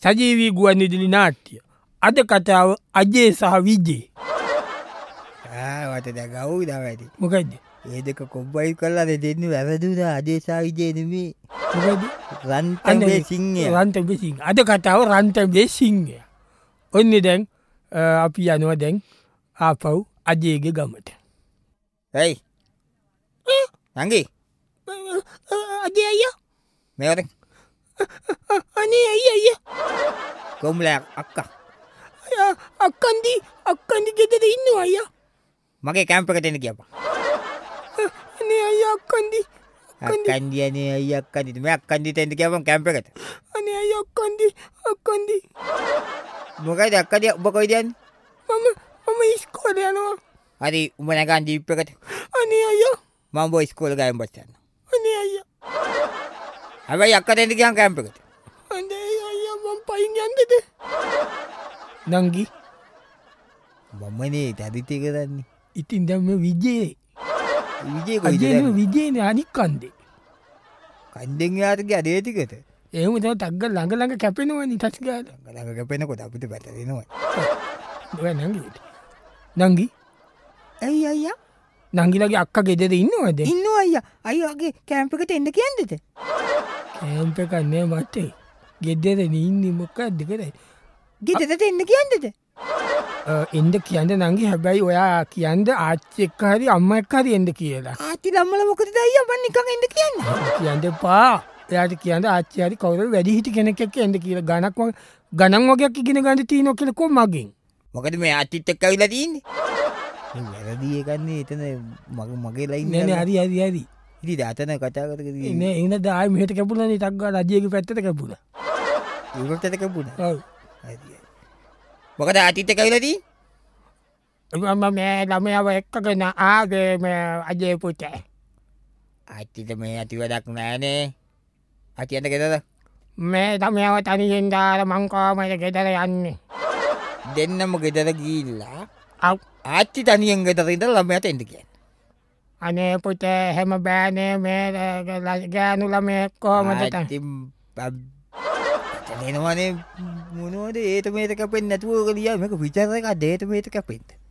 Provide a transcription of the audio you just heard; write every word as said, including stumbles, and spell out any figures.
සජීවී ගුවන්විදුලි නාට්‍ය. අද කතාව අජේ සහ විජේ. වට දැ ගව් දා ඇති මොකක්ද? ඒ දෙක කොබ්බයි කල්ලාද දෙන්න වැරදුද අදේසා විජයනමේ මොකද? රන්තේ සිංහය රන්තඹේ සිංහ. අද කතාව රන්තඹේ සිංහය. ඔන්න දැන් අපි යනවා දැන් ආපව් අජේගේ ගමට. ඇයි නංගී අජේ අයියා මේවර අනේ අයියා අයියා කොම්ල අක්කා අක්කන්දි අක්කන්දි ගෙදර ඉන්නවා අයියා. මගේ කැම්පකට එන්න කියප අනේ අයියා අක්කන්දි අක්කන්දියනේ අයි අක්කන්දිට මේ අක්කන්දිට එන්න කියපම් කැම්පකට. අනේ අයියා අක්කන්දි අක්කන්දි මොකයිද අක්කදිය ඔබ කොයිදයන් මම මම ඉස්කෝලේ යනවා. හරි උඹ නැගන් ජීප්පකට අනේ අයියා මම බෝ ඉස්කෝල ගයන් බස්සන්න. අනේ අයියා හැබැයි අක්කට එන්න කියන් කැම්පකට. අනේ අයියා මම පයින් යන්නද? නංගි මමනේ තැදිතය කරන්නේ. ඉතින් දැම්ම විජේ විජය අජේ විජේන අනික් කන්දේ කන්දෙන් යාටක අදේතිකට ඒම තව තක්ග ළඟ ළඟ කැපෙනවා නි තස් ගාල ළඟ කැපෙනකොට අපිට පැටරෙනවා. නංගිට නංගි ඇයි අයියා නංගිලගේ අක්ක ගෙදෙද ඉන්නවද? ඉන්න අයියා අයිගේ කැම්පකට එන්න කියන්නද? කෑම්ප කන්නේ මටේ ගෙදෙද ඉන්න මොක්ක ඇද කරයි ගෙදරට එන්න කියන්නද? එන්ද කියන්න නංගි හැබැයි ඔයා කියන්ද ආච්චි එක්ක හරි අම්ම එක්ක හරි එන්ද කියලා. ආච්චි ලම්මල මොකද අයියා මන් නිකන් එන්න කියන්න. කියන්න එපා. එයාට කියන්න ආච්චි හරි කවුරු වැඩි හිටි කෙනෙක් එක්ක එන්න කියලා. ගණක් වගේ ගණන් වගේක් ඉගෙන ගන්න තියෙනවා කියලා කො මගෙන්. මොකද මේ ආච්චිත් එක්ක ඇවිල්ලා තියෙන්නේ. වැරදි එකන්නේ එතන මගේ මගේ ලයින් නෑ නෑ හරි හරි හරි. ඉතින් දාතන කතා කරගෙන නෑ එන දායි මෙහෙට කැපුණා නේ ටක් ගාලා රජයේ පැත්තට කැපුණා. ඒ පැත්තට කැපුණා. ඔව්. හරි. මොකද ආච්චිත් එක්ක ඇවිල්ලා තියෙන්නේ? මම මේ ළමයාව එක්කගෙන ආවේ මේ අජේ පුතේ. ආච්චිට මේ ඇති වැඩක් නෑනේ. ආච්චි යන්න ගෙදර. මේ ළමයාව තනියෙන් දාලා මං කොහමද ගෙදර යන්නේ? දෙන්නම ගෙදර ගිහිල්ලා අව් ආච්චි තනියෙන් ගෙදර ඉඳලා ළමයාට එන්න කියන්නේ. අනේ පුතේ හැම බෑනේ මේ ගෑනු ළමයෙක් කොහමද තන? ආච්චි එනවනේ මොනවද ඒත මේත කැපෙන්නේ නැතුව ගලියා මේක විචාර එකක් දේත මේත කැපෙන්න.